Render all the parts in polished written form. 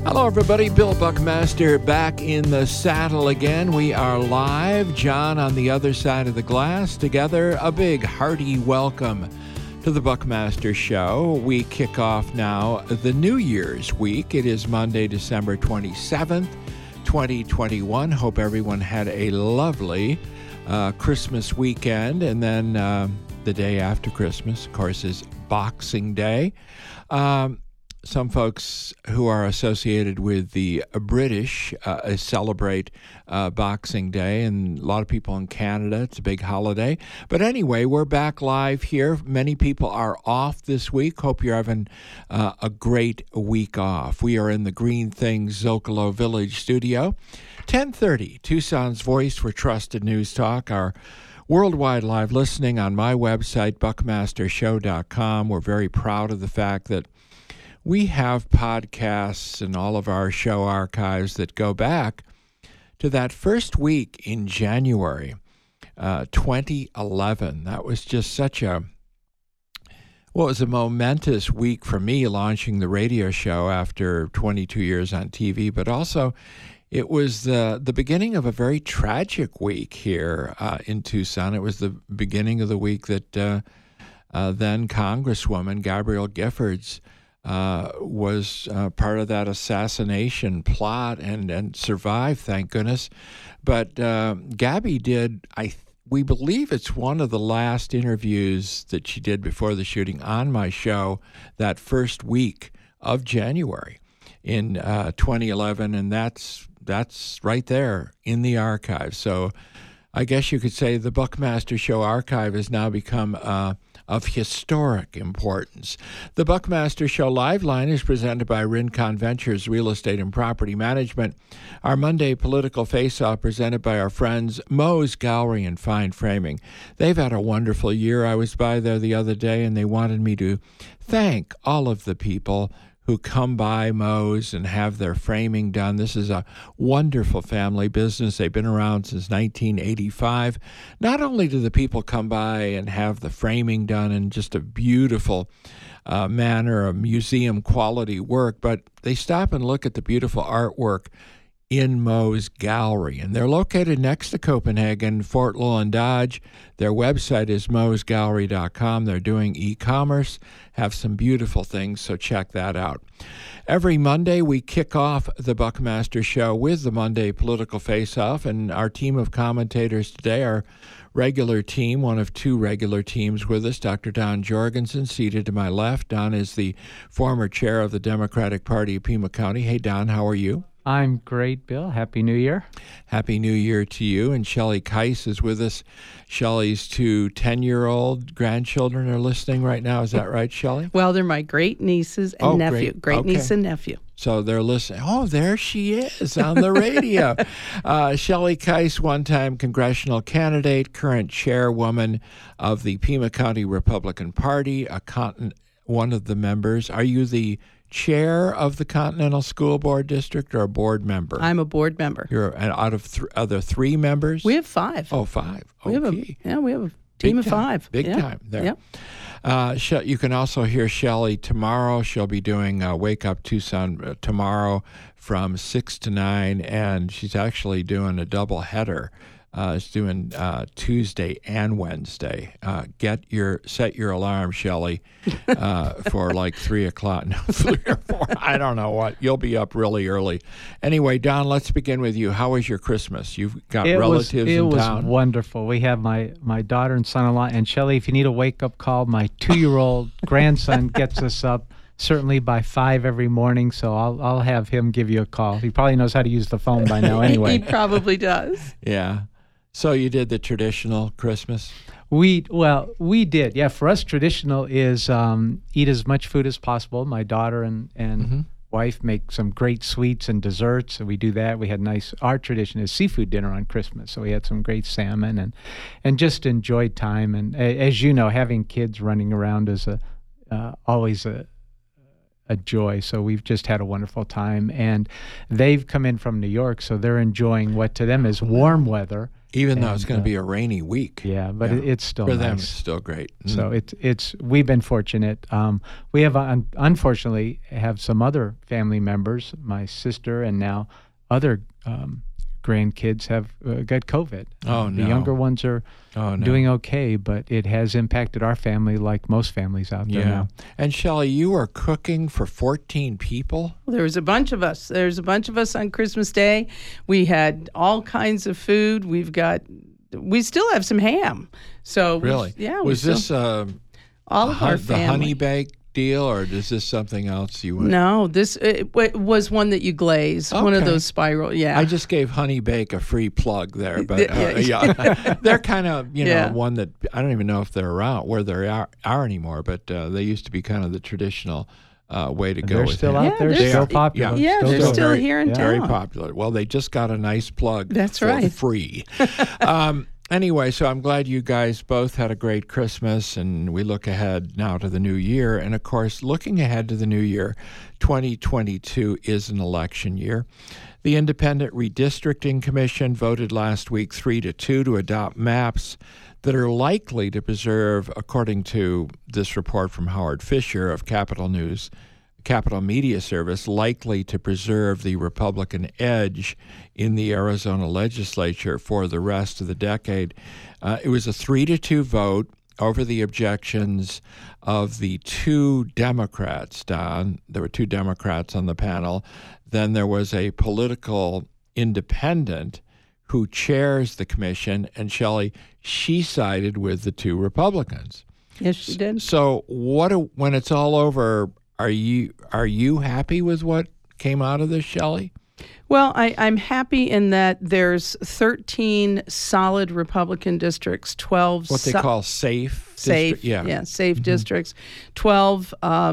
Hello, everybody. Bill Buckmaster back in the saddle again. We are live. John on the other side of the glass. Together, a big hearty welcome to the Buckmaster Show. We kick off now the New Year's week. It is Monday, December 27th, 2021. Hope everyone had a lovely Christmas weekend. And then the day after Christmas, of course, is Boxing Day. Some folks who are associated with the British celebrate Boxing Day, and a lot of people in Canada, it's a big holiday. But anyway, we're back live here. Many people are off this week. Hope you're having a great week off. We are in the Green Things Zocalo Village studio. 10:30, Tucson's voice for trusted news talk. Our worldwide live listening on my website, buckmastershow.com. We're very proud of the fact that we have podcasts and all of our show archives that go back to that first week in January 2011. That was just such a momentous week for me, launching the radio show after 22 years on TV, but also it was the beginning of a very tragic week here in Tucson. It was the beginning of the week that then Congresswoman Gabrielle Giffords was part of that assassination plot and survived, thank goodness. But Gabby did, we believe it's one of the last interviews that she did before the shooting on my show that first week of January in 2011, and that's right there in the archive. So I guess you could say the Buckmaster Show archive has now become of historic importance. The Buckmaster Show Live Line is presented by Rincon Ventures Real Estate and Property Management. Our Monday Political Face-Off presented by our friends Moe's Gallery and Fine Framing. They've had a wonderful year. I was by there the other day, and they wanted me to thank all of the people who come by Moe's and have their framing done. This is a wonderful family business. They've been around since 1985. Not only do the people come by and have the framing done in just a beautiful manner, a museum quality work, but they stop and look at the beautiful artwork in Moe's Gallery. And they're located next to Copenhagen, Fort Llewellyn Dodge. Their website is moesgallery.com. They're doing e-commerce, have some beautiful things, so check that out. Every Monday, we kick off the Buckmaster Show with the Monday Political Face-Off, and our team of commentators today are regular team, one of two regular teams with us. Dr. Don Jorgensen, seated to my left. Don is the former chair of the Democratic Party of Pima County. Hey, Don, how are you? I'm great, Bill. Happy New Year. Happy New Year to you. And Shelley Keiss is with us. Shelley's two 10-year-old grandchildren are listening right now. Is that right, Shelley? Well, they're my great-nieces and nephew. Great-niece and nephew. So they're listening. Oh, there she is on the radio. Shelley Keiss, one-time congressional candidate, current chairwoman of the Pima County Republican Party, one of the members. Are you the chair of the Continental School Board District or a board member? I'm a board member. You're out of other three members? We have five. Oh, five. We have a team of five. Big time there. Yep. You can also hear Shelley tomorrow. She'll be doing Wake Up Tucson tomorrow from 6 to 9, and she's actually doing a double header. It's doing Tuesday and Wednesday. Set your alarm, Shelley, for like 3 o'clock. No, 3 or 4. I don't know what. You'll be up really early. Anyway, Don, let's begin with you. How was your Christmas? You've got relatives in town. It was wonderful. We have my daughter and son-in-law. And Shelley, if you need a wake-up call, my 2-year-old grandson gets us up certainly by 5 every morning, so I'll have him give you a call. He probably knows how to use the phone by now anyway. He probably does. Yeah. So you did the traditional Christmas? We did. Yeah, for us, traditional is eat as much food as possible. My daughter and wife make some great sweets and desserts, and we do that. We had our tradition is seafood dinner on Christmas, so we had some great salmon and just enjoyed time. And as you know, having kids running around is always a joy. So we've just had a wonderful time. And they've come in from New York, so they're enjoying what to them is warm weather. Even though it's going to be a rainy week. Yeah, but it's still for nice. them. It's still great. So it's we've been fortunate. We have unfortunately have some other family members. My sister and now other grandkids have got COVID. Oh no! The younger ones are doing okay, but it has impacted our family like most families out there now. And Shelley, you are cooking for 14 people? There was a bunch of us. There's a bunch of us on Christmas Day. We had all kinds of food. We still have some ham. So really, was this all of our family. The honey bake deal, or is this something else you would? No, it was one that you glaze. Okay. One of those spiral. Yeah, I just gave Honey Bake a free plug there, but they're kind of one that I don't even know if they're around where they are anymore. But they used to be kind of the traditional way to go. They're with still it. out there, they're still popular. Yeah, they're still here in town. Very popular. Well, they just got a nice plug. That's for right. Free. Anyway, so I'm glad you guys both had a great Christmas, and we look ahead now to the new year. And, of course, looking ahead to the new year, 2022 is an election year. The Independent Redistricting Commission voted last week 3-2 to adopt maps that are likely to preserve, according to this report from Howard Fisher of Capital Media Service, likely to preserve the Republican edge in the Arizona legislature for the rest of the decade. It was a 3-2 vote over the objections of the two Democrats, Don. There were two Democrats on the panel. Then there was a political independent who chairs the commission, and Shelley, she sided with the two Republicans. Yes, she did. So when it's all over, are you happy with what came out of this, Shelley? Well, I'm happy in that there's 13 solid Republican districts, 12 what they call safe safe districts, 12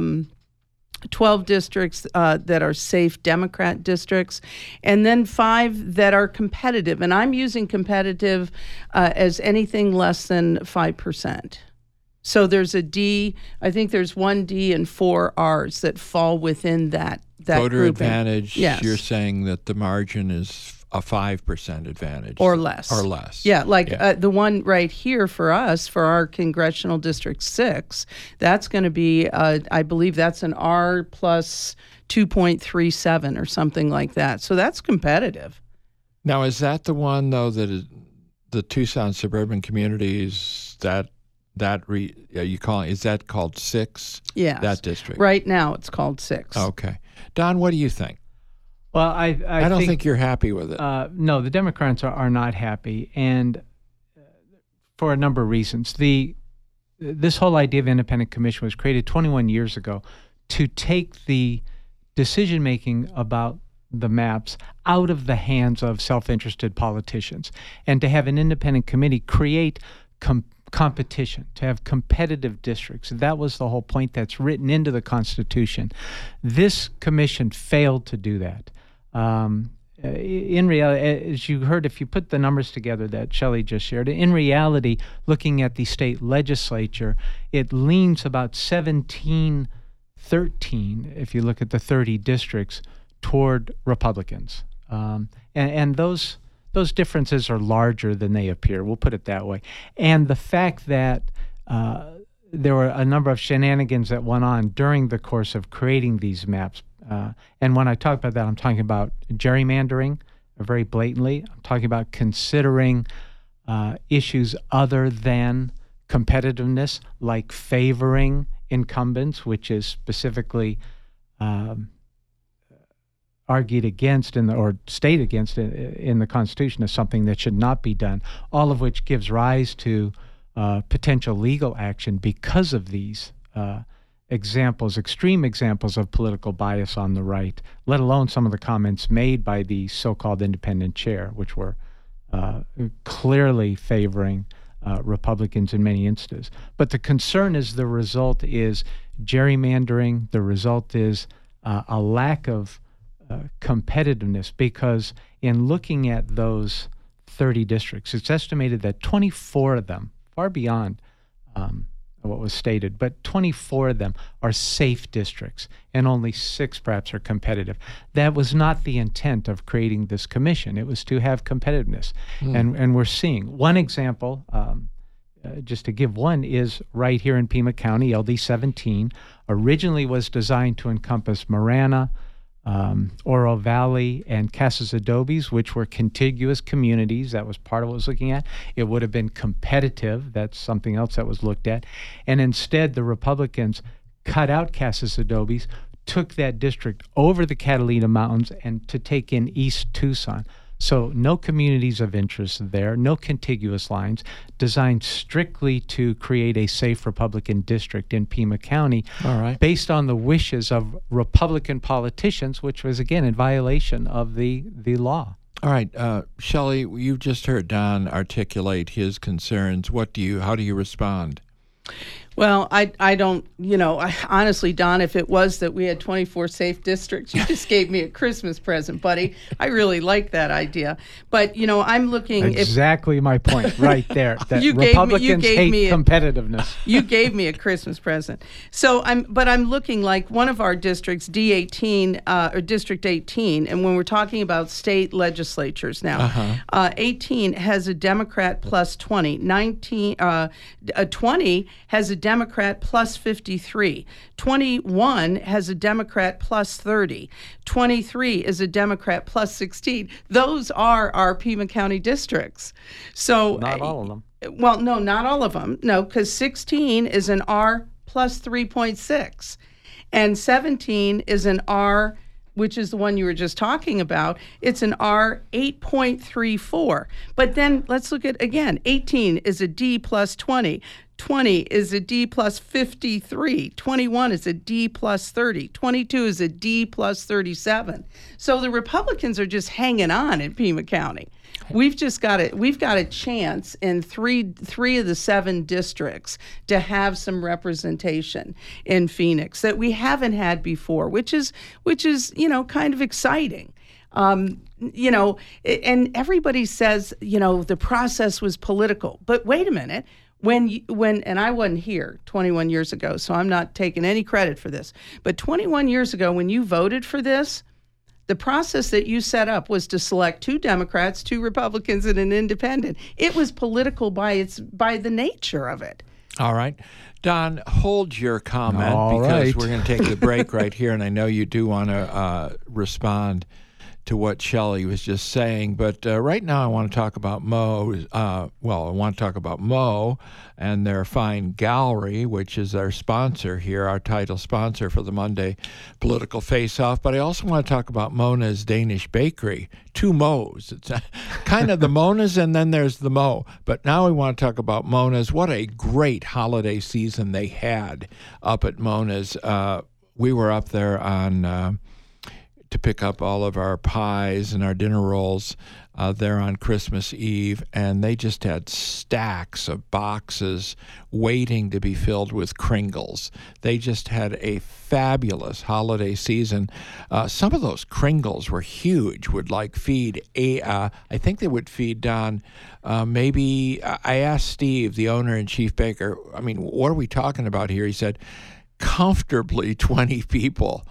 districts that are safe Democrat districts, and then 5 that are competitive. And I'm using competitive as anything less than 5%. So there's a D, I think there's 1 D and 4 R's that fall within that voter grouping. Advantage, yes. You're saying that the margin is a 5% advantage. Or less. Yeah, the one right here for us, for our Congressional District 6, that's going to be, I believe that's an R plus 2.37 or something like that. So that's competitive. Now, is that the one, though, that is the Tucson suburban communities, you call it, is that called 6? Yeah. That district. Right now it's called 6. Okay. Don, what do you think? Well, I don't think you're happy with it. No, the Democrats are not happy, and for a number of reasons. This whole idea of independent commission was created 21 years ago to take the decision-making about the maps out of the hands of self-interested politicians, and to have an independent committee create competition, to have competitive districts. That was the whole point that's written into the Constitution. This commission failed to do that. In reality, as you heard, if you put the numbers together that Shelley just shared, in reality, looking at the state legislature, it leans about 17-13, if you look at the 30 districts, toward Republicans. And those differences are larger than they appear. We'll put it that way. And the fact that there were a number of shenanigans that went on during the course of creating these maps. And when I talk about that, I'm talking about gerrymandering very blatantly. I'm talking about considering issues other than competitiveness, like favoring incumbents, which is specifically argued against or stated against in the Constitution as something that should not be done, all of which gives rise to potential legal action because of these extreme examples of political bias on the right, let alone some of the comments made by the so-called independent chair, which were clearly favoring Republicans in many instances. But the concern is the result is gerrymandering. The result is a lack of competitiveness, because in looking at those 30 districts, it's estimated that 24 of them, far beyond what was stated, but 24 of them are safe districts, and only 6 perhaps are competitive. That was not the intent of creating this commission. It was to have competitiveness. And we're seeing one example, just to give one, is right here in Pima County. LD 17 originally was designed to encompass Marana, Oro Valley, and Casas Adobes, which were contiguous communities. That was part of what I was looking at. It would have been competitive. That's something else that was looked at. And instead, the Republicans cut out Casas Adobes, took that district over the Catalina Mountains, and to take in East Tucson. So no communities of interest there, no contiguous lines, designed strictly to create a safe Republican district in Pima County, All right. based on the wishes of Republican politicians, which was, again, in violation of the law. All right, Shelley, you've just heard Don articulate his concerns. How do you respond? Well, I don't, honestly, Don, if it was that we had 24 safe districts, you just gave me a Christmas present, buddy. I really like that idea. But, I'm looking... Exactly my point right there. That you Republicans hate competitiveness. You gave me a Christmas present. So I'm looking like one of our districts, D18, or District 18, and when we're talking about state legislatures now, 18 has a Democrat plus 20. 20 has a Democrat plus 53. 21 has a Democrat plus 30. 23 is a Democrat plus 16. Those are our Pima County districts. So not all of them. Well, no, not all of them. No, because 16 is an R plus 3.6. And 17 is an R, which is the one you were just talking about. It's an R 8.34. But then let's look at, again, 18 is a D plus 20. 20 is a D plus 53. 21 is a D plus 30. 22 is a D plus 37. So the Republicans are just hanging on in Pima County. We've got a chance in three of the 7 districts to have some representation in Phoenix that we haven't had before, which is kind of exciting. And everybody says, the process was political. But wait a minute. When and I wasn't here 21 years ago, so I'm not taking any credit for this. But 21 years ago, when you voted for this, the process that you set up was to select 2 Democrats, 2 Republicans, and an independent. It was political by the nature of it. All right. Don, hold your comment because we're going to take the break right here, and I know you do want to respond to what Shelley was just saying. But right now I want to talk about Mo. I want to talk about Mo and their fine gallery, which is our sponsor here, our title sponsor for the Monday Political Face-Off. But I also want to talk about Mona's Danish Bakery. 2 Mo's. It's kind of the Mona's and then there's the Mo. But now we want to talk about Mona's. What a great holiday season they had up at Mona's. We were up there on... to pick up all of our pies and our dinner rolls there on Christmas Eve, and they just had stacks of boxes waiting to be filled with Kringles. They just had a fabulous holiday season. Some of those Kringles were huge, would feed I think they would feed Don, maybe, I asked Steve, the owner and chief baker, what are we talking about here? He said, comfortably 20 people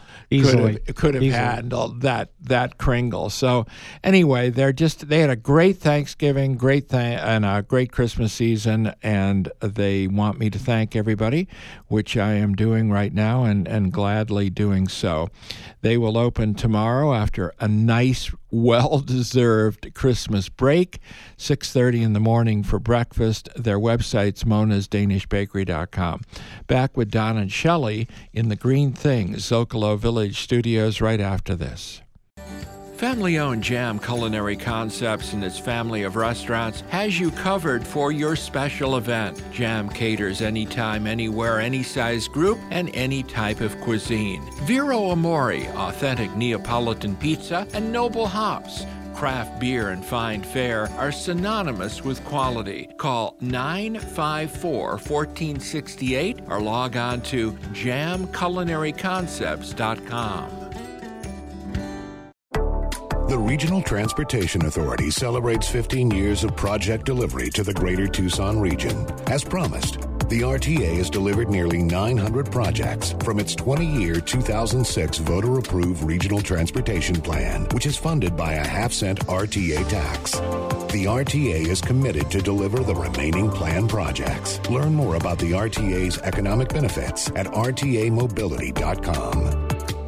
could have handled that Kringle. So anyway, they had a great Thanksgiving, and a great Christmas season, and they want me to thank everybody, which I am doing right now and gladly doing so. They will open tomorrow after a nice, well-deserved Christmas break, 6:30 in the morning for breakfast. Their website's monasdanishbakery.com. Back with Don and Shelley in the Green Things Zocalo Village studios right after this. Family-owned Jam Culinary Concepts and its family of restaurants has you covered for your special event. Jam caters anytime, anywhere, any size group, and any type of cuisine. Vero Amore, authentic Neapolitan pizza, and Noble Hops. Craft beer and fine fare are synonymous with quality. Call 954-1468 or log on to jamculinaryconcepts.com. The Regional Transportation Authority celebrates 15 years of project delivery to the greater Tucson region. As promised, The RTA has delivered nearly 900 projects from its 20-year 2006 voter-approved Regional Transportation Plan, which is funded by a half-cent RTA tax. The RTA is committed to deliver the remaining plan projects. Learn more about the RTA's economic benefits at rtamobility.com.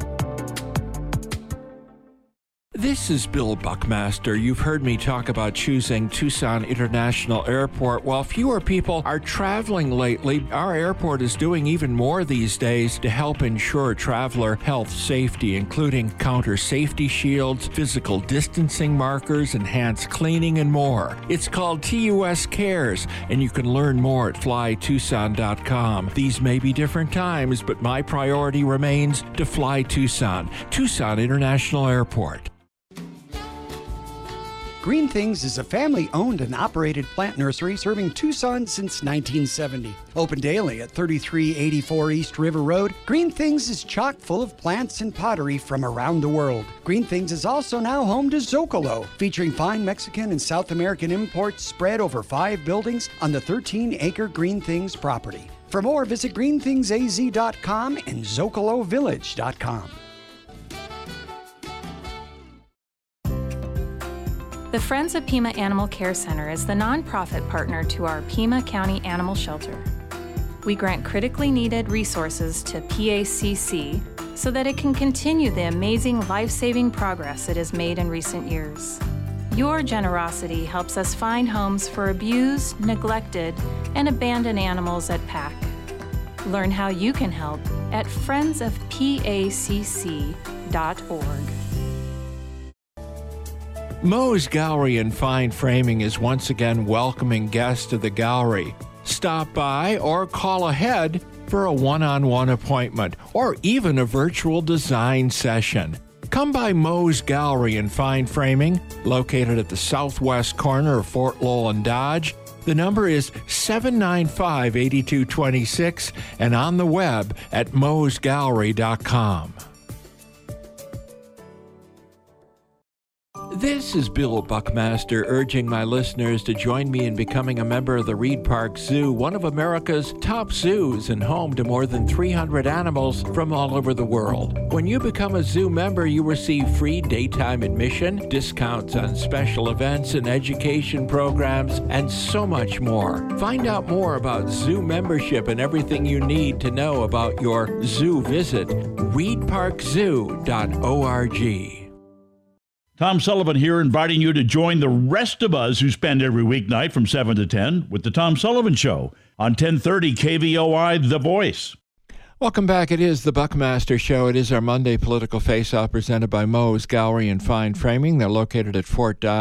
This is Bill Buckmaster. You've heard me talk about choosing Tucson International Airport. While fewer people are traveling lately, our airport is doing even more these days to help ensure traveler health safety, including counter safety shields, physical distancing markers, enhanced cleaning, and more. It's called TUS Cares, and you can learn more at flytucson.com. These may be different times, but my priority remains to fly Tucson. Tucson International Airport. Green Things is a family-owned and operated plant nursery serving Tucson since 1970. Open daily at 3384 East River Road, Green Things is chock full of plants and pottery from around the world. Green Things is also now home to Zocalo, featuring fine Mexican and South American imports spread over 5 buildings on the 13-acre Green Things property. For more, visit greenthingsaz.com and zocalovillage.com. The Friends of Pima Animal Care Center is the nonprofit partner to our Pima County Animal Shelter. We grant critically needed resources to PACC so that it can continue the amazing life-saving progress it has made in recent years. Your generosity helps us find homes for abused, neglected, and abandoned animals at PAC. Learn how you can help at friendsofpacc.org. Moe's Gallery and Fine Framing is once again welcoming guests to the gallery. Stop by or call ahead for a one-on-one appointment or even a virtual design session. Come by Moe's Gallery and Fine Framing, located at the southwest corner of Fort Lowell and Dodge. The number is 795-8226 and on the web at moesgallery.com. This is Bill Buckmaster urging my listeners to join me in becoming a member of the Reed Park Zoo, one of America's top zoos and home to more than 300 animals from all over the world. When you become a zoo member, you receive free daytime admission, discounts on special events and education programs, and so much more. Find out more about zoo membership and everything you need to know about your zoo visit. reedparkzoo.org. Tom Sullivan here, inviting you to join the rest of us who spend every weeknight from 7 to 10 with the Tom Sullivan Show on 1030 KVOI The Voice. Welcome back. It is the Buckmaster Show. It is our Monday political face-off presented by Moe's Gallery and Fine Framing. They're located at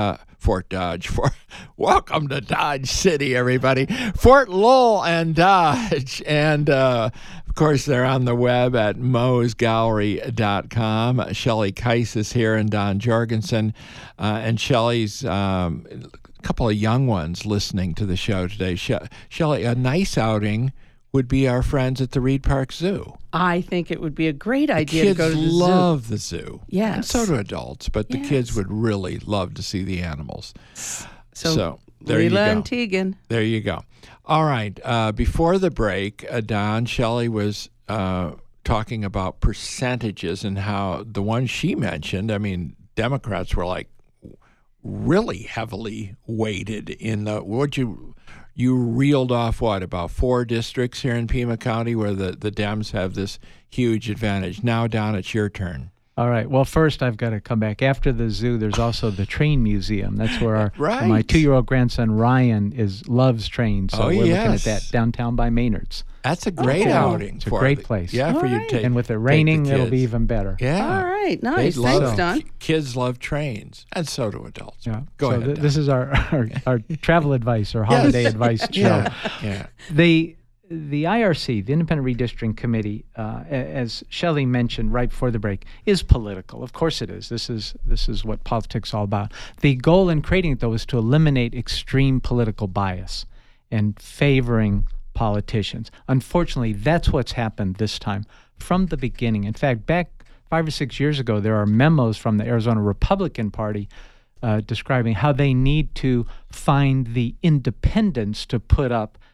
welcome to Dodge City, everybody. Fort Lowell and Dodge. And, of course, they're on the web at moesgallery.com. Shelley Keiss is here and Don Jorgensen. And Shelley's a couple of young ones listening to the show today. Shelley, a nice outing would be our friends at the Reed Park Zoo. I think it would be a great idea to go to the zoo. Kids love the zoo. Yes. And so do adults, but the kids would really love to see the animals. So there you go. Leela and Tegan. There you go. All right. Before the break, Don, Shelley was talking about percentages and how the one she mentioned, I mean, Democrats were like really heavily weighted in the, you reeled off about 4 districts here in Pima County where the Dems have this huge advantage. Now, Don, it's your turn. All right. Well, first I've got to come back. After the zoo, there's also the train museum. That's where my 2-year-old grandson Ryan loves trains. So we're looking at that downtown by Maynard's. That's a great outing. It's a great place. Yeah, for you to take. And with it raining, it'll be even better. Yeah. All right. Nice. Thanks, Don. Kids love trains, and so do adults. Yeah. Go ahead. This is our travel advice or holiday advice show. Yeah. The IRC, the Independent Redistricting Committee, as Shelley mentioned right before the break, is political. Of course it is. This is what politics is all about. The goal in creating it, though, is to eliminate extreme political bias and favoring politicians. Unfortunately, that's what's happened this time from the beginning. In fact, back 5 or 6 years ago, there are memos from the Arizona Republican Party describing how they need to find the independents to put up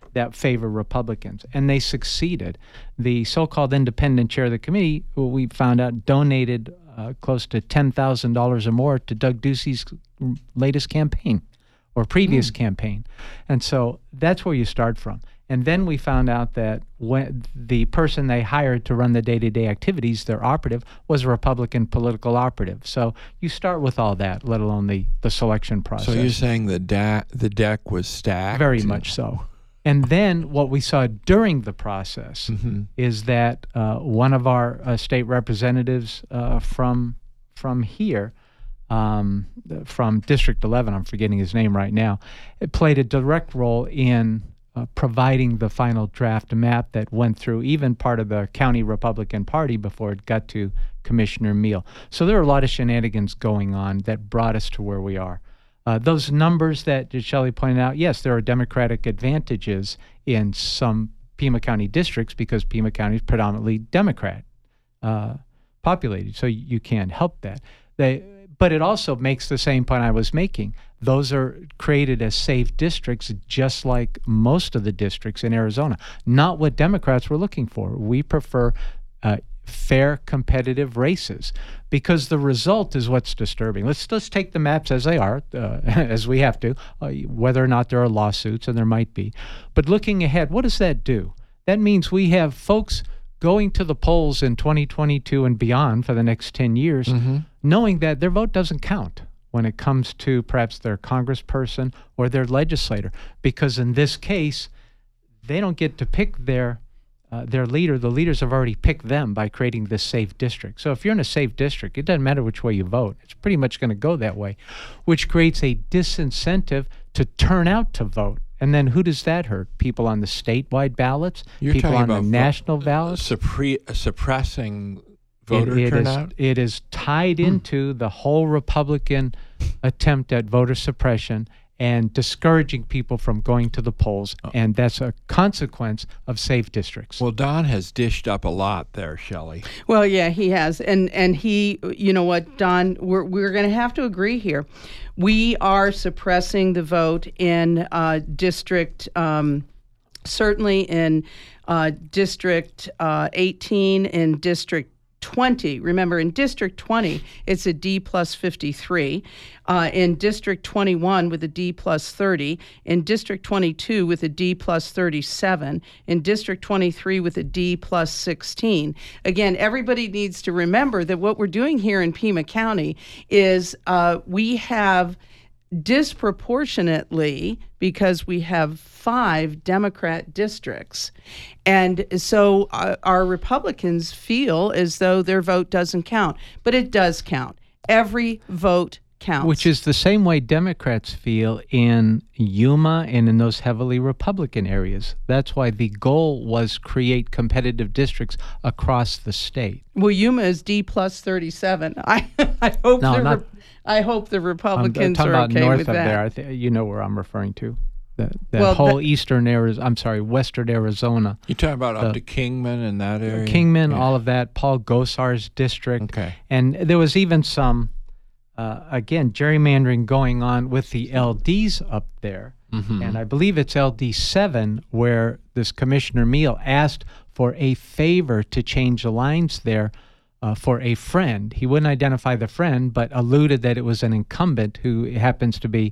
that favor Republicans, and they succeeded. The so-called independent chair of the committee, who we found out donated close to $10,000 or more to Doug Ducey's latest campaign or previous campaign. And so that's where you start from. And then we found out that when the person they hired to run the day-to-day activities, their operative, was a Republican political operative. So you start with all that, let alone the selection process. So you're saying the deck was stacked? Very much so. And then what we saw during the process is that one of our state representatives from here, from District 11, I'm forgetting his name right now, it played a direct role in providing the final draft map that went through even part of the county Republican Party before it got to Commissioner Meal. So there are a lot of shenanigans going on that brought us to where we are. Those numbers that Shelley pointed out, yes, there are Democratic advantages in some Pima County districts because Pima County is predominantly Democrat populated, so you can't help that. But it also makes the same point I was making. Those are created as safe districts, just like most of the districts in Arizona. Not what Democrats were looking for. We prefer fair, competitive races because the result is what's disturbing. Let's take the maps as they are, as we have to, whether or not there are lawsuits, and there might be. But looking ahead, what does that do? That means we have folks going to the polls in 2022 and beyond for the next 10 years, knowing that their vote doesn't count when it comes to perhaps their congressperson or their legislator, because in this case, they don't get to pick their leader. The leaders have already picked them by creating this safe district. So if you're in a safe district, it doesn't matter which way you vote. It's pretty much going to go that way, which creates a disincentive to turn out to vote. And then who does that hurt? People on the statewide ballots? You're people talking on about the national ballots? Suppressing voter turnout? It is tied into the whole Republican attempt at voter suppression and discouraging people from going to the polls. And that's a consequence of safe districts. Well, Don has dished up a lot there, Shelley. Well, yeah, he has. And he, you know what, Don, we're going to have to agree here. We are suppressing the vote in district, certainly in District 18, in District 20. Remember, in District 20, it's a D plus 53. In District 21 with a D plus 30. In District 22 with a D plus 37. In District 23 with a D plus 16. Again, everybody needs to remember that what we're doing here in Pima County is we have disproportionately, because we have 5 Democrat districts. And so our Republicans feel as though their vote doesn't count, but it does count. Every vote counts. Which is the same way Democrats feel in Yuma and in those heavily Republican areas. That's why the goal was create competitive districts across the state. Well, Yuma is D plus 37. I hope I hope the Republicans are okay north with of that. There. You know where I'm referring to. Western Arizona. You're talking about up to Kingman and that area? Kingman, all of that, Paul Gosar's district. Okay. And there was even some, again, gerrymandering going on with the LDs up there. And I believe it's LD 7 where this Commissioner Meal asked for a favor to change the lines there for a friend. He wouldn't identify the friend, but alluded that it was an incumbent who happens to be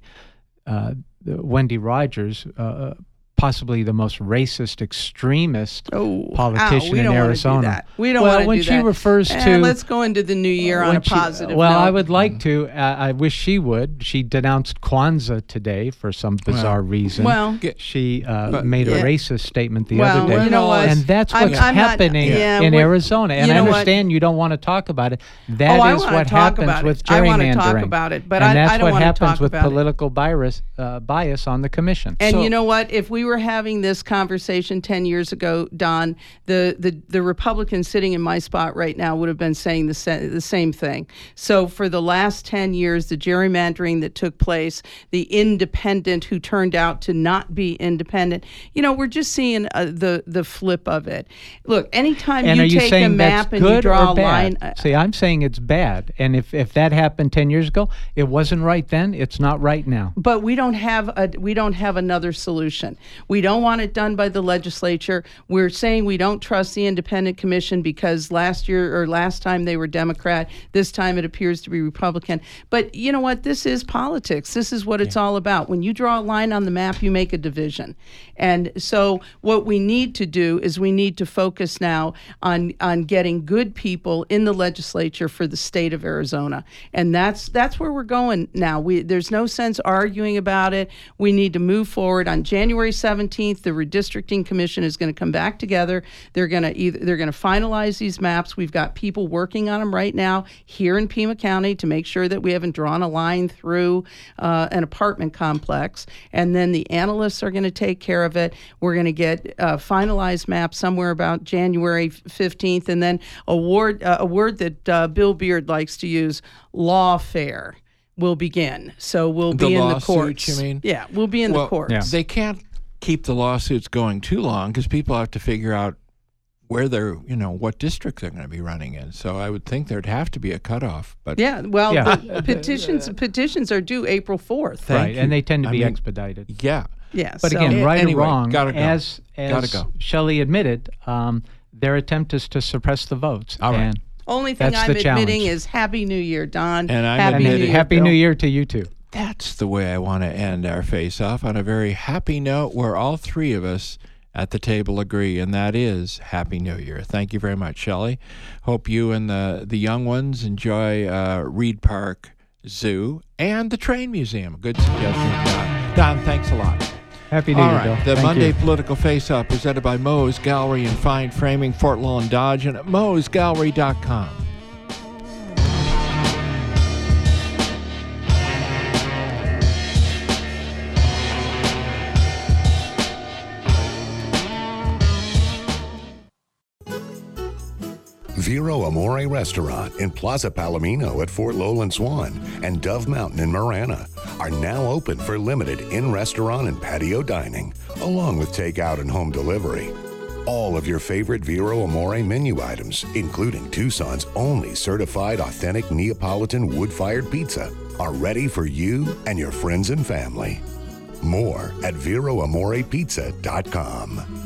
Wendy Rogers, possibly the most racist, extremist politician in Arizona. We don't want to do that. When she refers to... let's go into the new year on a positive note. I would like to. I wish she would. She denounced Kwanzaa today for some bizarre reason. She made a racist statement the other day. You know what? And that's what's happening in Arizona. And I understand you don't want to talk about it. That is what happens with gerrymandering. I want to talk about it, but I don't want to talk about it. And that's what happens with political bias on the commission. And you know what? If we were having this conversation 10 years ago, Don, the Republicans sitting in my spot right now would have been saying the same thing. So for the last 10 years, the gerrymandering that took place, the independent who turned out to not be independent, we're just seeing the flip of it. Look, anytime you take a map and you draw a line... See, I'm saying it's bad. And if that happened 10 years ago, it wasn't right then, it's not right now. But we don't have another solution. We don't want it done by the legislature. We're saying we don't trust the independent commission because last time they were Democrat. This time it appears to be Republican. But you know what? This is politics. This is what it's all about. When you draw a line on the map, you make a division. And so what we need to do is we need to focus now on getting good people in the legislature for the state of Arizona. And that's where we're going now. There's no sense arguing about it. We need to move forward. On January 17th, the Redistricting Commission is going to come back together. They're going to finalize these maps. We've got people working on them right now here in Pima County to make sure that we haven't drawn a line through an apartment complex. And then the analysts are going to take care of it. We're going to get finalized maps somewhere about January 15th. And then a word that Bill Beard likes to use, lawfare, will begin. So we'll be in the courts. You mean? Yeah, we'll be in the courts. Yeah. They can't keep the lawsuits going too long because people have to figure out where what district they're going to be running in. So I would think there'd have to be a cutoff. But the petitions are due April 4th. And they tend to be expedited. Yeah. Yeah. But again, right or wrong, gotta go. as Shelley admitted, their attempt is to suppress the votes. All right. And only thing that's I'm the admitting challenge. is Happy New Year, Don. And I'm Happy New admitting Year, Happy Bill. New Year to you too. That's the way I want to end our face-off, on a very happy note where all three of us at the table agree, and that is Happy New Year. Thank you very much, Shelley. Hope you and the young ones enjoy Reed Park Zoo and the Train Museum. Good suggestion, Don. Don, thanks a lot. Happy New Year, Bill. The Thank Monday you. Political Face-Off presented by Moe's Gallery and Fine Framing, Fort Lawn Dodge, and at moesgallery.com. Vero Amore Restaurant in Plaza Palomino at Fort Lowland Swan and Dove Mountain in Marana are now open for limited in-restaurant and patio dining, along with takeout and home delivery. All of your favorite Vero Amore menu items, including Tucson's only certified authentic Neapolitan wood-fired pizza, are ready for you and your friends and family. More at VeroAmorePizza.com.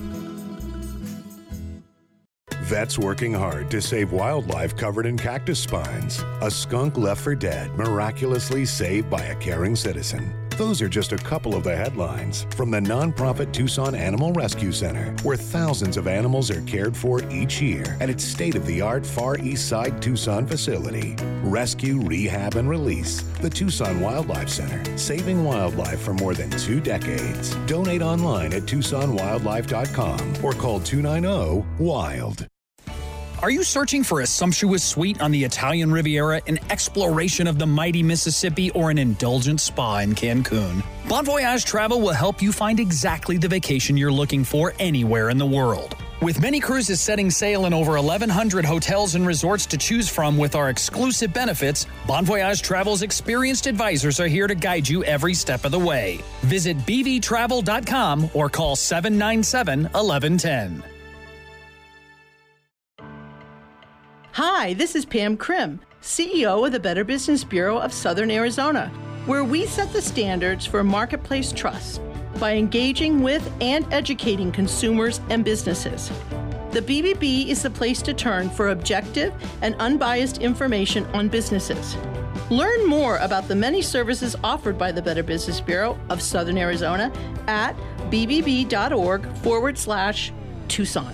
Vets working hard to save wildlife covered in cactus spines. A skunk left for dead, miraculously saved by a caring citizen. Those are just a couple of the headlines from the nonprofit Tucson Animal Rescue Center, where thousands of animals are cared for each year at its state-of-the-art Far East Side Tucson facility. Rescue, rehab, and release. The Tucson Wildlife Center, saving wildlife for more than 2 decades. Donate online at TucsonWildlife.com or call 290-WILD. Are you searching for a sumptuous suite on the Italian Riviera, an exploration of the mighty Mississippi, or an indulgent spa in Cancun? Bon Voyage Travel will help you find exactly the vacation you're looking for anywhere in the world. With many cruises setting sail in over 1,100 hotels and resorts to choose from with our exclusive benefits, Bon Voyage Travel's experienced advisors are here to guide you every step of the way. Visit bvtravel.com or call 797-1110. Hi, this is Pam Krim, CEO of the Better Business Bureau of Southern Arizona, where we set the standards for marketplace trust by engaging with and educating consumers and businesses. The BBB is the place to turn for objective and unbiased information on businesses. Learn more about the many services offered by the Better Business Bureau of Southern Arizona at bbb.org/Tucson.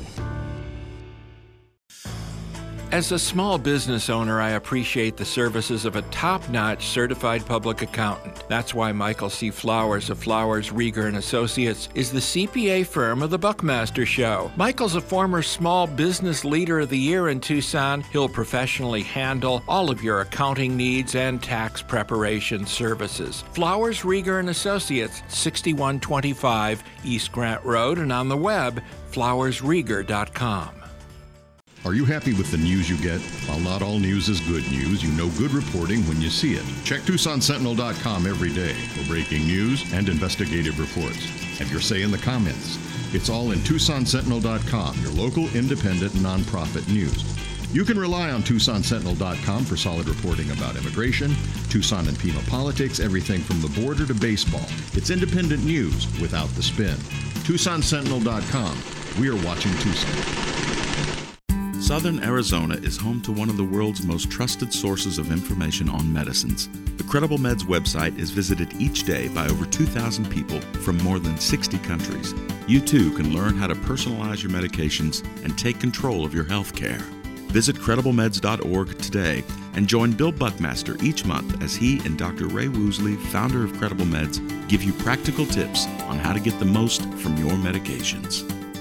As a small business owner, I appreciate the services of a top-notch certified public accountant. That's why Michael C. Flowers of Flowers, Rieger & Associates is the CPA firm of the Buckmaster Show. Michael's a former Small Business Leader of the Year in Tucson. He'll professionally handle all of your accounting needs and tax preparation services. Flowers, Rieger & Associates, 6125 East Grant Road, and on the web, flowersrieger.com. Are you happy with the news you get? While not all news is good news, you know good reporting when you see it. Check TucsonSentinel.com every day for breaking news and investigative reports. Have your say in the comments. It's all in TucsonSentinel.com, your local independent nonprofit news. You can rely on TucsonSentinel.com for solid reporting about immigration, Tucson and Pima politics, everything from the border to baseball. It's independent news without the spin. TucsonSentinel.com. We are watching Tucson. Southern Arizona is home to one of the world's most trusted sources of information on medicines. The Credible Meds website is visited each day by over 2,000 people from more than 60 countries. You too can learn how to personalize your medications and take control of your health care. Visit CredibleMeds.org today and join Bill Buckmaster each month as he and Dr. Ray Woosley, founder of Credible Meds, give you practical tips on how to get the most from your medications.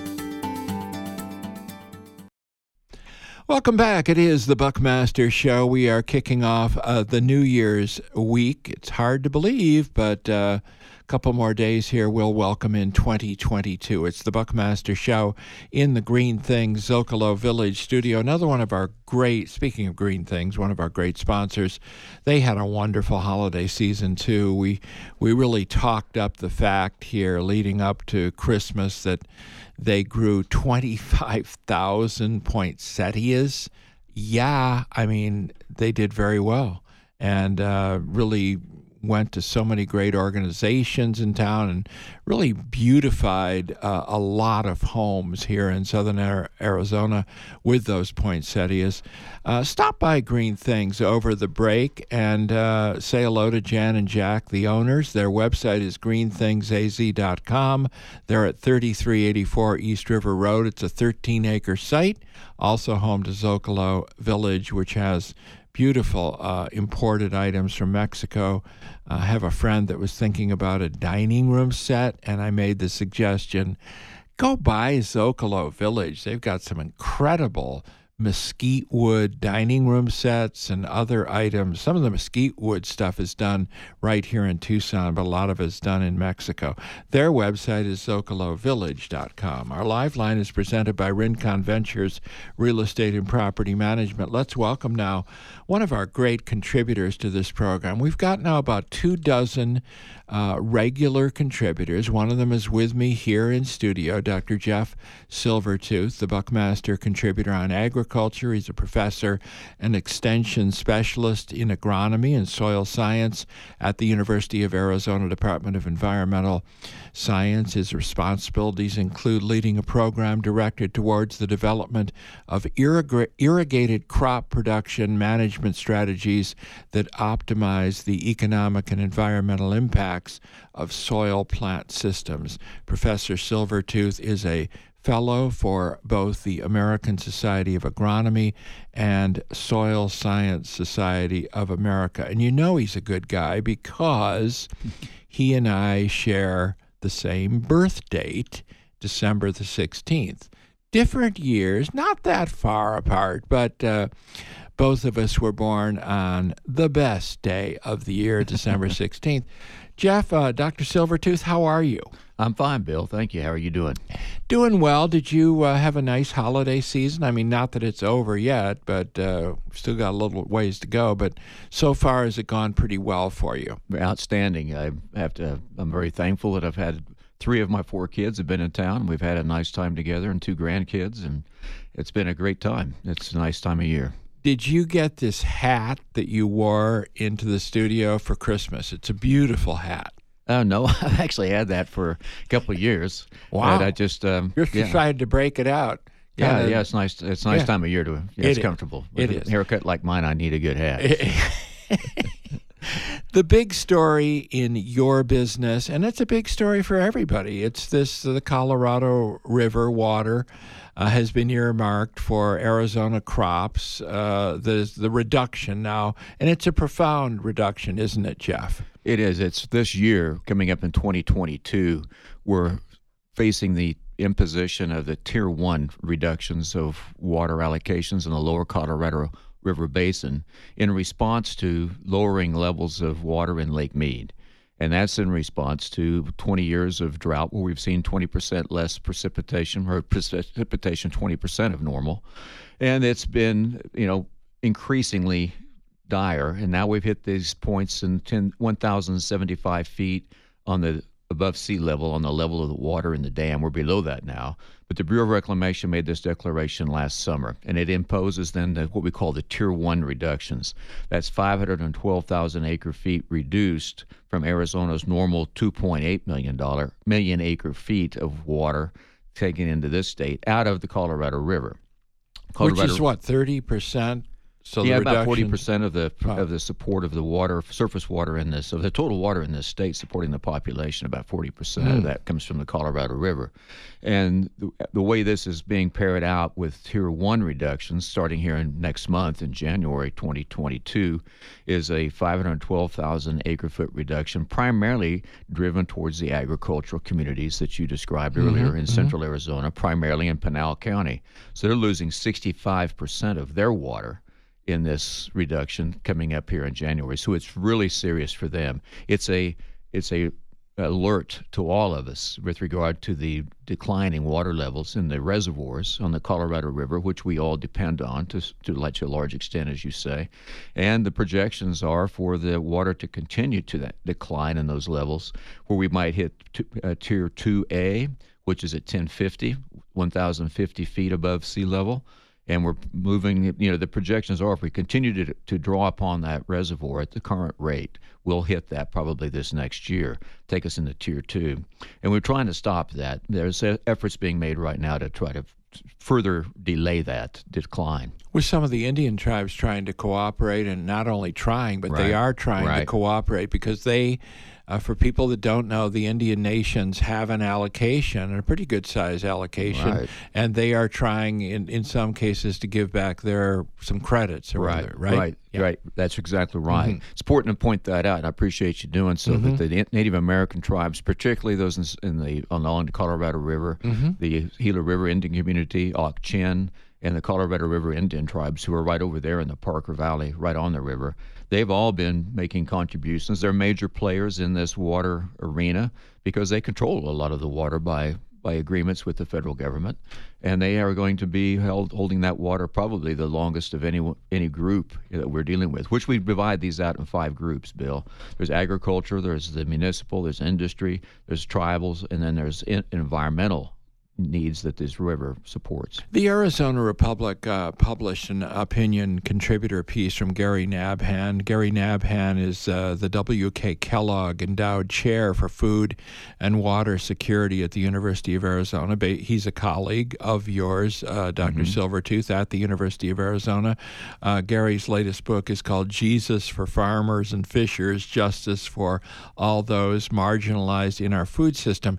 Welcome back. It is the Buckmaster Show. We are kicking off the New Year's week. It's hard to believe, but a couple more days here we'll welcome in 2022. It's the Buckmaster Show in the Green Things Zocalo Village studio. Another one of our great, speaking of Green Things, one of our great sponsors. They had a wonderful holiday season too. We really talked up the fact here leading up to Christmas that they grew 25,000 poinsettias. Yeah, I mean, they did very well and really went to so many great organizations in town and really beautified a lot of homes here in southern Arizona with those poinsettias. Stop by Green Things over the break and say hello to Jan and Jack, the owners. Their website is greenthingsaz.com. They're at 3384 East River Road. It's a 13-acre site, also home to Zocalo Village, which has beautiful imported items from Mexico. I have a friend that was thinking about a dining room set, and I made the suggestion, go by Zocalo Village. They've got some incredible mesquite wood dining room sets and other items. Some of the mesquite wood stuff is done right here in Tucson, but a lot of it is done in Mexico. Their website is zocalovillage.com. Our live line is presented by Rincon Ventures Real Estate and Property Management. Let's welcome now one of our great contributors to this program. We've got now about 24 regular contributors. One of them is with me here in studio, Dr. Jeff Silvertooth, the Buckmaster contributor on agriculture. He's a professor and extension specialist in agronomy and soil science at the University of Arizona Department of Environmental Science. His responsibilities include leading a program directed towards the development of irrigated crop production management strategies that optimize the economic and environmental impacts of soil plant systems. Professor Silvertooth is a fellow for both the American Society of Agronomy and Soil Science Society of America. And you know he's a good guy because he and I share the same birth date, December the 16th. Different years, not that far apart, but both of us were born on the best day of the year, December 16th. Jeff, Dr. Silvertooth, how are you? I'm fine, Bill. Thank you. How are you doing? Doing well. Did you have a nice holiday season? I mean, not that it's over yet, but still got a little ways to go. But so far, has it gone pretty well for you? Outstanding. I'm very thankful that I've had 3 of my 4 kids have been in town. We've had a nice time together and 2 grandkids, and it's been a great time. It's a nice time of year. Did you get this hat that you wore into the studio for Christmas? It's a beautiful hat. No, I've actually had that for a couple of years. Wow. I just you decided to break it out. Yeah, it's nice. It's a nice time of year to. It's comfortable. With a haircut like mine, I need a good hat. The big story in your business, and it's a big story for everybody. It's the Colorado River water has been earmarked for Arizona crops. The reduction now, and it's a profound reduction, isn't it, Jeff? It is. It's this year, coming up in 2022, we're facing the imposition of the Tier 1 reductions of water allocations in the lower Colorado River Basin in response to lowering levels of water in Lake Mead. And that's in response to 20 years of drought where we've seen 20% less precipitation, or precipitation 20% of normal. And it's been, increasingly dire. And now we've hit these points in 1,075 feet on the above sea level on the level of the water in the dam. We're below that now. But the Bureau of Reclamation made this declaration last summer, and it imposes then what we call the Tier 1 reductions. That's 512,000 acre feet reduced from Arizona's normal $2.8 million acre feet of water taken into this state out of the Colorado River. Which is what, 30%? So yeah, about 40% of the support of the water, surface water in this, of the total water in this state supporting the population, about 40% of that comes from the Colorado River. And the way this is being paired out with Tier 1 reductions, starting here next month in January 2022, is a 512,000 acre-foot reduction, primarily driven towards the agricultural communities that you described earlier in central Arizona, primarily in Pinal County. So they're losing 65% of their water in this reduction coming up here in January. So it's really serious for them. It's a alert to all of us with regard to the declining water levels in the reservoirs on the Colorado River, which we all depend on to a large extent, as you say. And the projections are for the water to continue to that decline in those levels, where we might hit Tier 2A, which is at 1,050 feet above sea level. And we're moving, the projections are if we continue to draw upon that reservoir at the current rate, we'll hit that probably this next year, take us into Tier 2. And we're trying to stop that. There's efforts being made right now to try to further delay that decline. With some of the Indian tribes trying to cooperate, and not only trying, but they are trying to cooperate because they, for people that don't know, the Indian nations have an allocation, a pretty good size allocation, and they are trying in some cases to give back some credits or whatever, right? Right. That's exactly right. It's important to point that out, and I appreciate you doing so. That the Native American tribes, particularly those along the Colorado River, the Gila River Indian Community, Ak-Chin, and the Colorado River Indian tribes, who are right over there in the Parker Valley, right on the river, they've all been making contributions. They're major players in this water arena because they control a lot of the water by agreements with the federal government, and they are going to be holding that water probably the longest of any group that we're dealing with, which we divide these out in 5 groups, Bill. There's agriculture, there's the municipal, there's industry, there's tribals, and then there's environmental needs that this river supports. The Arizona Republic published an opinion contributor piece from Gary Nabhan. Gary Nabhan is the W.K. Kellogg Endowed Chair for Food and Water Security at the University of Arizona. He's a colleague of yours, Dr. Silvertooth, at the University of Arizona. Gary's latest book is called Jesus for Farmers and Fishers, Justice for All Those Marginalized in Our Food System.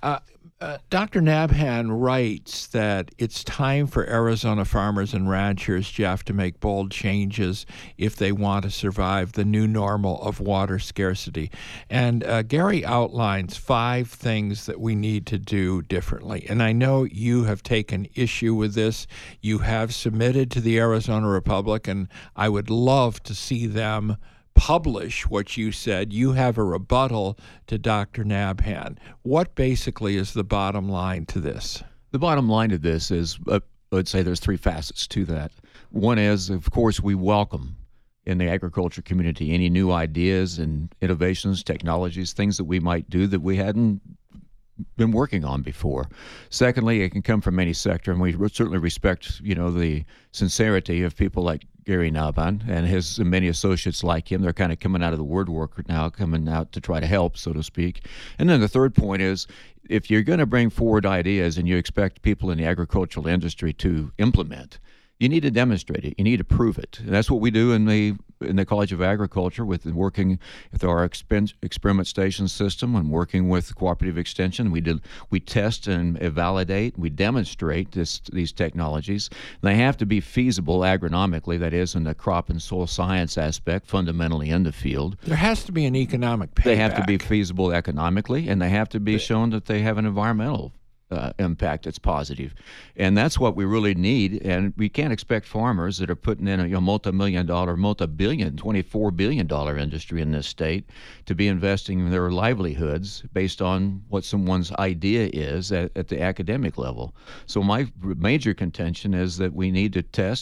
Dr. Nabhan writes that it's time for Arizona farmers and ranchers, Jeff, to make bold changes if they want to survive the new normal of water scarcity. And Gary outlines 5 things that we need to do differently. And I know you have taken issue with this. You have submitted to the Arizona Republic, and I would love to see them publish what you said. You have a rebuttal to Dr. Nabhan. What basically is the bottom line to this? The bottom line to this is, let's say there's 3 facets to that. One is, of course, we welcome in the agriculture community any new ideas and innovations, technologies, things that we might do that we hadn't been working on before. Secondly, it can come from any sector, and we certainly respect, the sincerity of people like Gary Nabhan and his many associates like him. They're kind of coming out of the woodwork now, coming out to try to help, so to speak. And then the third point is, if you're going to bring forward ideas and you expect people in the agricultural industry to implement, you need to demonstrate it. You need to prove it. And that's what we do in the College of Agriculture, with working with our experiment station system and working with cooperative extension. We test and validate. We demonstrate these technologies. They have to be feasible agronomically, that is, in the crop and soil science aspect, fundamentally in the field. There has to be an economic payback. They have to be feasible economically, and they have to be shown that they have an environmental impact that's positive. And that's what we really need. And we can't expect farmers that are putting in a multi-billion, $24 billion industry in this state to be investing in their livelihoods based on what someone's idea is at the academic level. So my major contention is that we need to test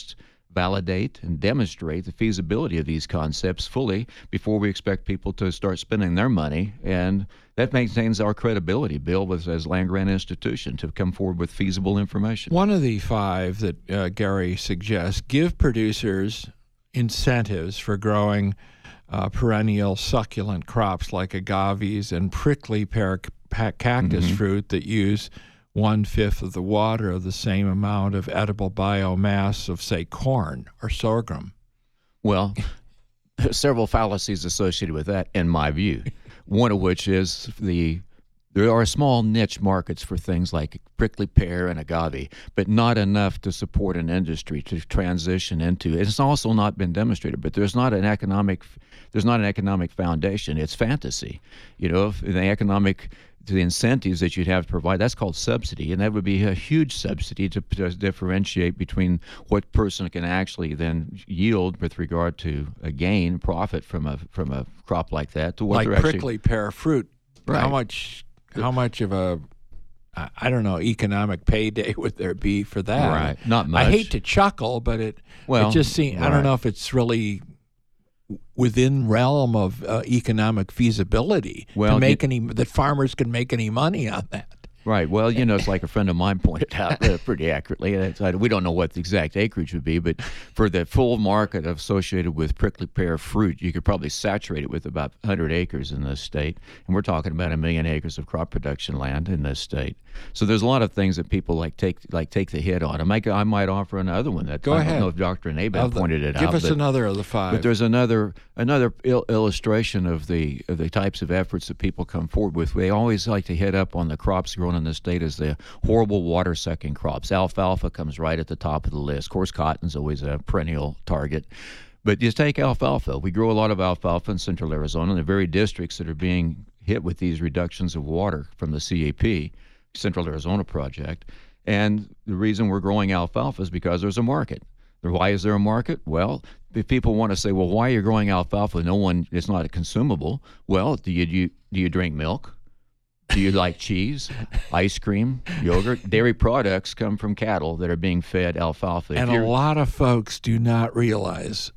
validate and demonstrate the feasibility of these concepts fully before we expect people to start spending their money. And that maintains our credibility, Bill, as land-grant institution, to come forward with feasible information. One of the 5 that Gary suggests, give producers incentives for growing perennial succulent crops like agaves and prickly pear cactus fruit that use 1/5 of the water of the same amount of edible biomass of, say, corn or sorghum. Well, there's several fallacies associated with that, in my view. One of which is there are small niche markets for things like prickly pear and agave, but not enough to support an industry to transition into. It's also not been demonstrated, but there's not an economic foundation. It's fantasy. If the incentives that you'd have to provide, that's called subsidy, and that would be a huge subsidy to differentiate between what person can actually then yield with regard to a gain profit from a crop like that to what like they're prickly pear fruit. Right. How much of a economic payday would there be for that? Right, not much. I hate to chuckle, but it just seems. I don't know if it's really within realm of economic feasibility to make that farmers can make any money on that. Right. Well, it's like a friend of mine pointed out pretty accurately. We don't know what the exact acreage would be, but for the full market associated with prickly pear fruit, you could probably saturate it with about 100 acres in this state. And we're talking about 1 million acres of crop production land in this state. So there's a lot of things that people take the hit on. I might offer another one. Go ahead. I don't know if Dr. Nabel pointed it out. Give us another of the 5. But there's another illustration of the types of efforts that people come forward with. They always like to hit up on the crops grown in the state as the horrible water-sucking crops. Alfalfa comes right at the top of the list. Of course, cotton's always a perennial target. But just take alfalfa. We grow a lot of alfalfa in central Arizona, in the very districts that are being hit with these reductions of water from the CAP, Central Arizona Project. And the reason we're growing alfalfa is because there's a market. Why is there a market? Well, if people want to say, well, why are you growing alfalfa? It's not consumable. Well, do you drink milk? Do you like cheese, ice cream, yogurt? Dairy products come from cattle that are being fed alfalfa. And a lot of folks do not realize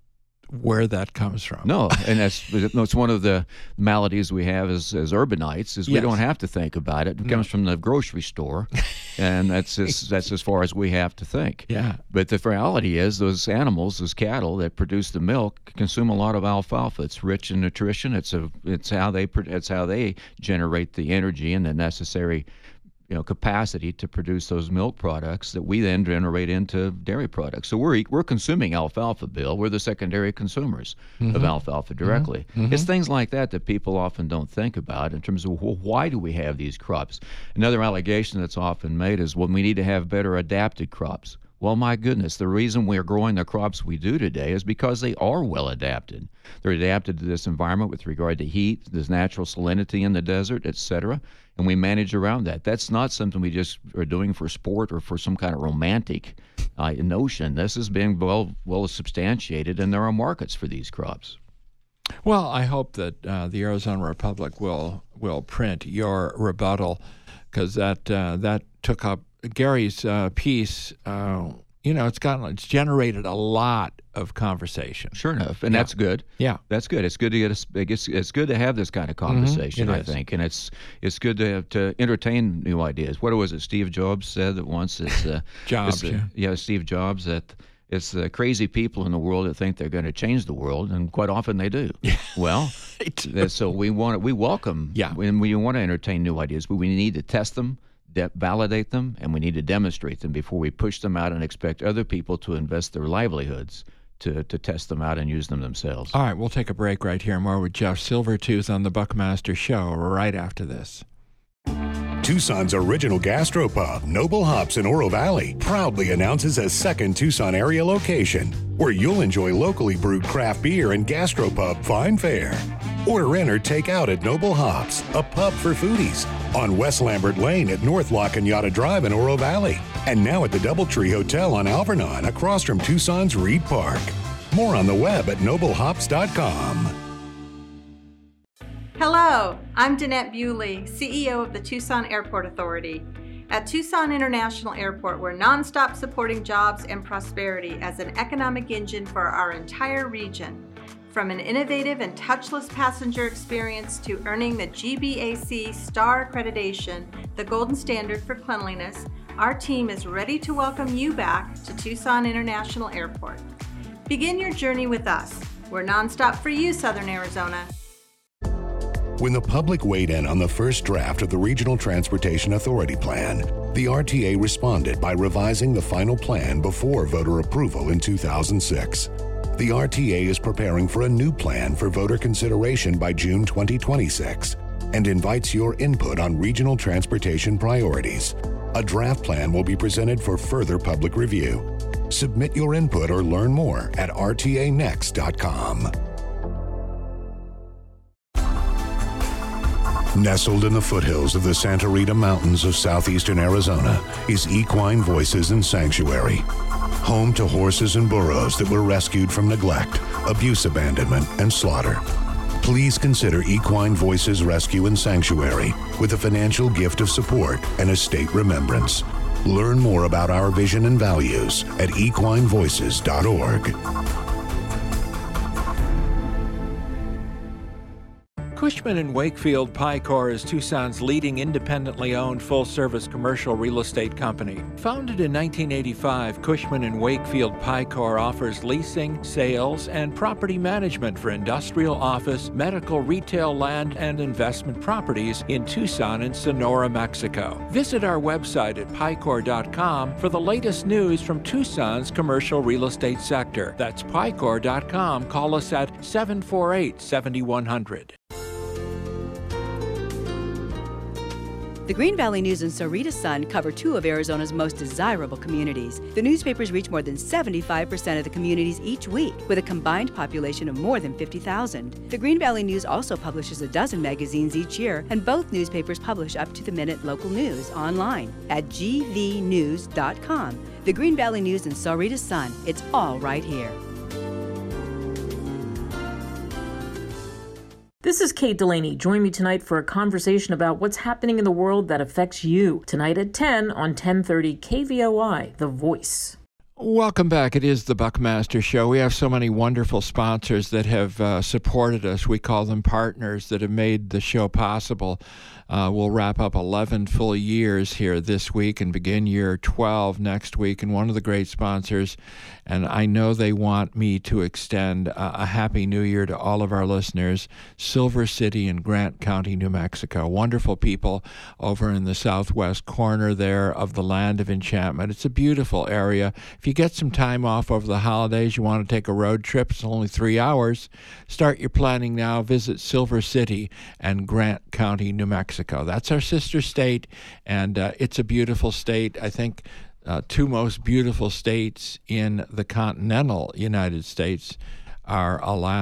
where that comes from. No, and it's one of the maladies we have as urbanites is we don't have to think about it. It comes from the grocery store, and that's as far as we have to think. Yeah. But the reality is those animals, those cattle that produce the milk, consume a lot of alfalfa. It's rich in nutrition. It's how they generate the energy and the necessary capacity to produce those milk products that we then generate into dairy products. So we're consuming alfalfa, Bill. We're the secondary consumers of alfalfa directly. It's things like that people often don't think about in terms of, well, why do we have these crops? Another allegation that's often made is, well, we need to have better adapted crops. Well, my goodness, the reason we're growing the crops we do today is because they are well adapted. They're adapted to this environment with regard to heat, there's natural salinity in the desert, etc., and we manage around that. That's not something we just are doing for sport or for some kind of romantic notion. This has been well substantiated, and there are markets for these crops. Well, I hope that the Arizona Republic will print your rebuttal, because that took up Gary's piece. It's generated a lot of conversation. Sure enough, and that's good. Yeah, that's good. It's good to it's good to have this kind of conversation. I think, and it's good to entertain new ideas. What was it Steve Jobs said that once? Jobs. Steve Jobs, that it's the crazy people in the world that think they're going to change the world, and quite often they do. Well, so we welcome. Yeah, when we want to entertain new ideas, but we need to test them, validate them, and we need to demonstrate them before we push them out and expect other people to invest their livelihoods to test them out and use them themselves. All right, we'll take a break right here. More with Jeff Silvertooth on the Buckmaster Show right after this. Tucson's original gastropub, Noble Hops in Oro Valley, proudly announces a second Tucson area location where you'll enjoy locally brewed craft beer and gastropub fine fare. Order in or take out at Noble Hops, a pub for foodies, on West Lambert Lane at North La Cañada Drive in Oro Valley, and now at the Doubletree Hotel on Alvernon across from Tucson's Reed Park. More on the web at noblehops.com. Hello, I'm Danette Bewley, CEO of the Tucson Airport Authority. At Tucson International Airport, we're nonstop supporting jobs and prosperity as an economic engine for our entire region. From an innovative and touchless passenger experience to earning the GBAC Star Accreditation, the golden standard for cleanliness, our team is ready to welcome you back to Tucson International Airport. Begin your journey with us. We're nonstop for you, Southern Arizona. When the public weighed in on the first draft of the Regional Transportation Authority Plan, the RTA responded by revising the final plan before voter approval in 2006. The RTA is preparing for a new plan for voter consideration by June 2026 and invites your input on regional transportation priorities. A draft plan will be presented for further public review. Submit your input or learn more at rtanext.com. Nestled in the foothills of the Santa Rita Mountains of southeastern Arizona is Equine Voices and Sanctuary, home to horses and burros that were rescued from neglect, abuse, abandonment, and slaughter. Please consider Equine Voices Rescue and Sanctuary with a financial gift of support and estate remembrance. Learn more about our vision and values at equinevoices.org. Cushman & Wakefield Picor is Tucson's leading independently owned full-service commercial real estate company. Founded in 1985, Cushman & Wakefield Picor offers leasing, sales, and property management for industrial, office, medical, retail, land, and investment properties in Tucson and Sonora, Mexico. Visit our website at picor.com for the latest news from Tucson's commercial real estate sector. That's picor.com. Call us at 748-7100. The Green Valley News and Sahuarita Sun cover two of Arizona's most desirable communities. The newspapers reach more than 75% of the communities each week, with a combined population of more than 50,000. The Green Valley News also publishes a dozen magazines each year, and both newspapers publish up-to-the-minute local news online at gvnews.com. The Green Valley News and Sahuarita Sun, it's all right here. This is Kate Delaney. Join me tonight for a conversation about what's happening in the world that affects you. Tonight at 10 on 1030 KVOI, The Voice. Welcome back. It is the Buckmaster Show. We have so many wonderful sponsors that have supported us. We call them partners that have made the show possible. We'll wrap up 11 full years here this week and begin year 12 next week. And one of the great sponsors, and I know they want me to extend a Happy New Year to all of our listeners, Silver City in Grant County, New Mexico. Wonderful people over in the southwest corner there of the Land of Enchantment. It's a beautiful area. If you get some time off over the holidays, you want to take a road trip, it's only 3 hours. Start your planning now. Visit Silver City and Grant County, New Mexico. That's our sister state, and it's a beautiful state. I think two most beautiful states in the continental United States are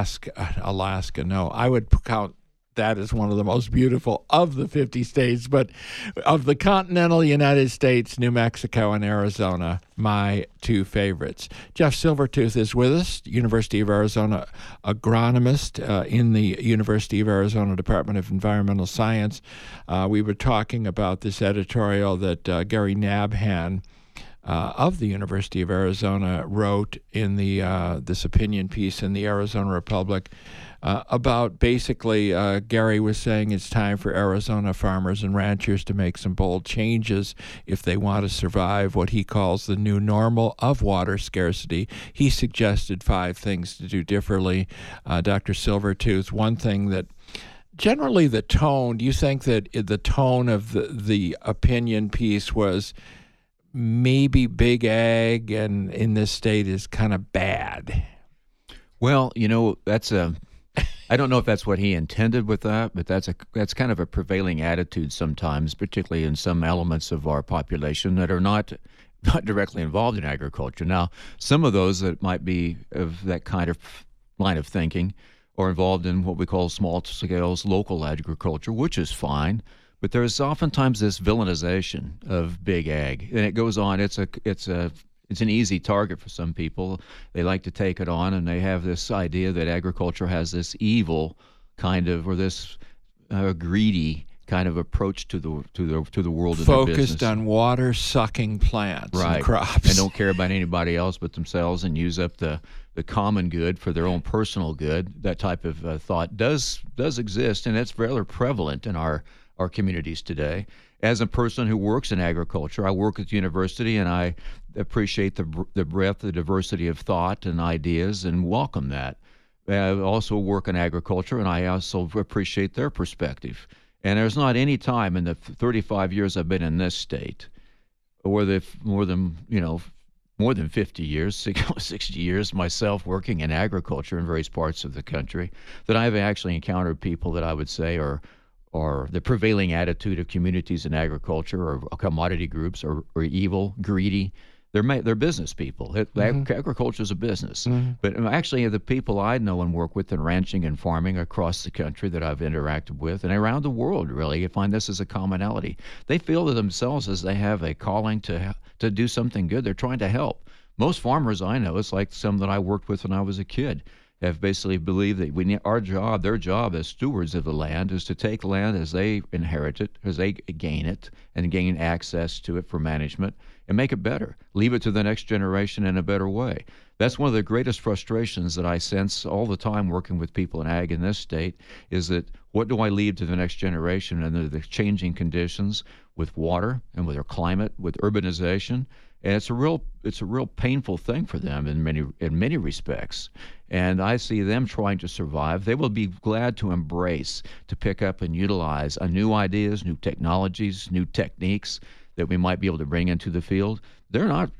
Alaska. No, I would count that as one of the most beautiful of the 50 states, but of the continental United States, New Mexico and Arizona, my two favorites. Jeff Silvertooth is with us, University of Arizona agronomist in the University of Arizona Department of Environmental Science. We were talking about this editorial that Gary Nabhan of the University of Arizona wrote in the this opinion piece in the Arizona Republic about basically Gary was saying it's time for Arizona farmers and ranchers to make some bold changes if they want to survive what he calls the new normal of water scarcity. He suggested 5 things to do differently. Dr. Silvertooth, one thing that generally the tone, do you think that the tone of the opinion piece was maybe big ag and in this state is kind of bad? Well, that's I don't know if that's what he intended with that, but that's kind of a prevailing attitude sometimes, particularly in some elements of our population that are not directly involved in agriculture. Now, some of those that might be of that kind of line of thinking are involved in what we call small-scale local agriculture, which is fine. But there's oftentimes this villainization of big ag, and it goes on. It's an easy target for some people. They like to take it on, and they have this idea that agriculture has this evil kind of, or this greedy kind of approach to the world of focused their business. on water sucking plants Right. and crops, and don't care about anybody else but themselves, and use up the common good for their own personal good. That type of thought does exist, and it's rather prevalent in our communities today. As a person who works in agriculture, I work at the university, and I appreciate the breadth, the diversity of thought and ideas, and welcome that. I also work in agriculture, and I also appreciate their perspective. And there's not any time in the 35 years I've been in this state, or the more than 50 years, 60 years myself working in agriculture in various parts of the country, that I've actually encountered people that I would say are the prevailing attitude of communities in agriculture or commodity groups are evil, greedy. They're business people. Agriculture is a business. Mm-hmm. But actually, the people I know and work with in ranching and farming across the country that I've interacted with and around the world, really, I find this as a commonality. They feel to themselves as they have a calling to do something good. They're trying to help. Most farmers I know, it's like some that I worked with when I was a kid, have basically believed that their job as stewards of the land is to take land as they inherit it, as they gain it, and gain access to it for management, and make it better. Leave it to the next generation in a better way. That's one of the greatest frustrations that I sense all the time working with people in ag in this state, is that what do I leave to the next generation under the changing conditions with water and with our climate, with urbanization? And it's a real painful thing for them in many respects. And I see them trying to survive. They will be glad to embrace, to pick up and utilize new ideas, new technologies, new techniques that we might be able to bring into the field. They're not.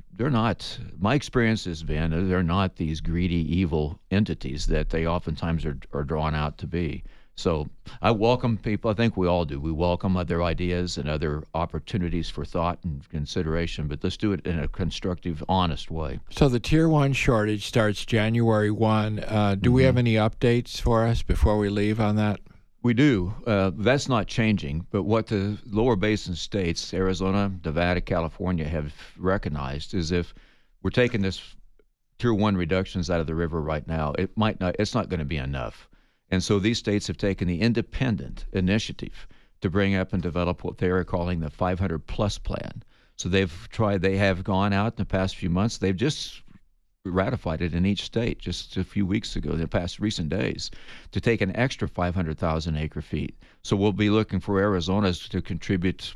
My experience has been they're not these greedy, evil entities that they oftentimes are drawn out to be. So I welcome people. I think we all do. We welcome other ideas and other opportunities for thought and consideration, but let's do it in a constructive, honest way. So the Tier 1 shortage starts January 1. Do we have any updates for us before we leave on that? We do. That's not changing, but what the lower basin states, Arizona, Nevada, California, have recognized is if we're taking this Tier 1 reductions out of the river right now, it's not going to be enough. And so these states have taken the independent initiative to bring up and develop what they are calling the 500-plus plan. So they have gone out in the past few months. They've just ratified it in each state just a few weeks ago, in the past recent days, to take an extra 500,000 acre feet. So we'll be looking for Arizona to contribute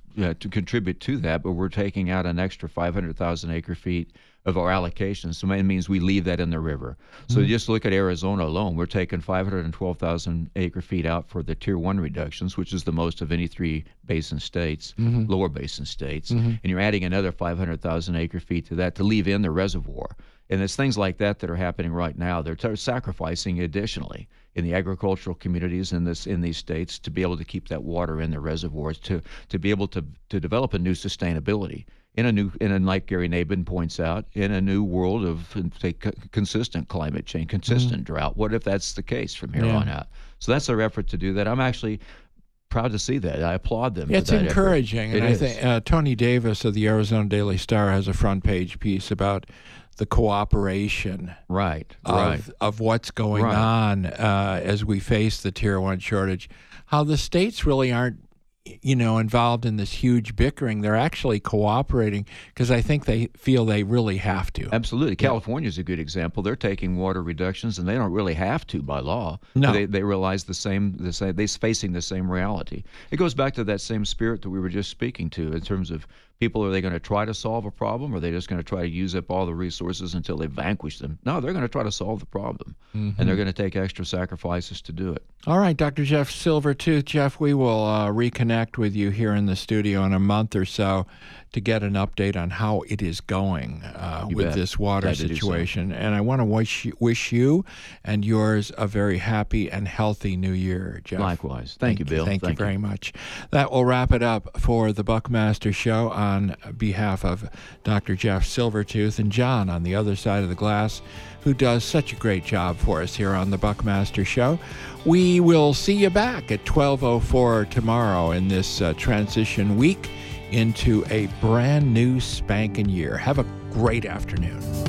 to that, but we're taking out an extra 500,000 acre feet of our allocations. So it means we leave that in the river. So just look at Arizona alone. We're taking 512,000 acre feet out for the Tier 1 reductions, which is the most of any three basin states, lower basin states. And you're adding another 500,000 acre feet to that to leave in the reservoir. And it's things like that are happening right now. They're sacrificing additionally in the agricultural communities in these states to be able to keep that water in the reservoirs, to be able to develop a new sustainability like Gary Nabin points out, in a new world of consistent climate change, consistent drought. What if that's the case from here on out? So that's their effort to do that. I'm actually proud to see that. I applaud them. It's for that encouraging, effort. and I think Tony Davis of the Arizona Daily Star has a front page piece about the cooperation of what's going on as we face the Tier 1 shortage. How the states really aren't involved in this huge bickering. They're actually cooperating because I think they feel they really have to. Absolutely. California is a good example. They're taking water reductions, and they don't really have to by law. No. They realize they're facing the same reality. It goes back to that same spirit that we were just speaking to in terms of people. Are they going to try to solve a problem, or are they just going to try to use up all the resources until they vanquish them? No, they're going to try to solve the problem, and they're going to take extra sacrifices to do it. All right, Dr. Jeff Silvertooth. Jeff, we will reconnect with you here in the studio in a month or so to get an update on how it is going with this water situation. And I want to wish you and yours a very happy and healthy new year, Jeff. Likewise. Thank you, Bill. Thank you very much. That will wrap it up for the Buckmaster Show. On behalf of Dr. Jeff Silvertooth and John on the other side of the glass, who does such a great job for us here on the Buckmaster Show. We will see you back at 12:04 tomorrow in this transition week into a brand new spanking year. Have a great afternoon.